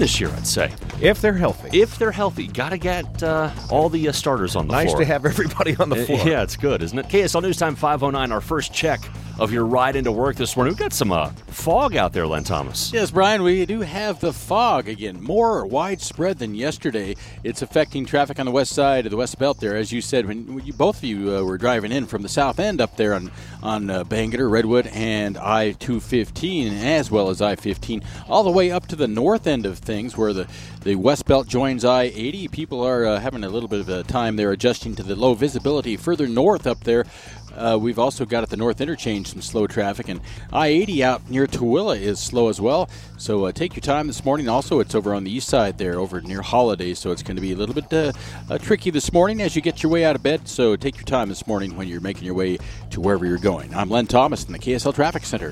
this year, I'd say. If they're healthy. If they're healthy. Got to get all the starters on the floor. Nice to have everybody on the floor. Yeah, it's good, isn't it? KSL News Time 5:09, our first check of your ride into work this morning. We've got some fog out there, Len Thomas. Yes, Brian, we do have the fog again, more widespread than yesterday. It's affecting traffic on the west side of the West Belt there, as you said, when both of you were driving in from the south end up there on Bangerter, Redwood, and I-215, as well as I-15, all the way up to the north end of things where the West Belt joins I-80. People are having a little bit of a time there adjusting to the low visibility further north up there. We've also got at the North Interchange some slow traffic, and I-80 out near Tooele is slow as well. So take your time this morning. Also, it's over on the east side there, over near Holiday, so it's going to be a little bit tricky this morning as you get your way out of bed. So take your time this morning when you're making your way to wherever you're going. I'm Len Thomas in the KSL Traffic Center.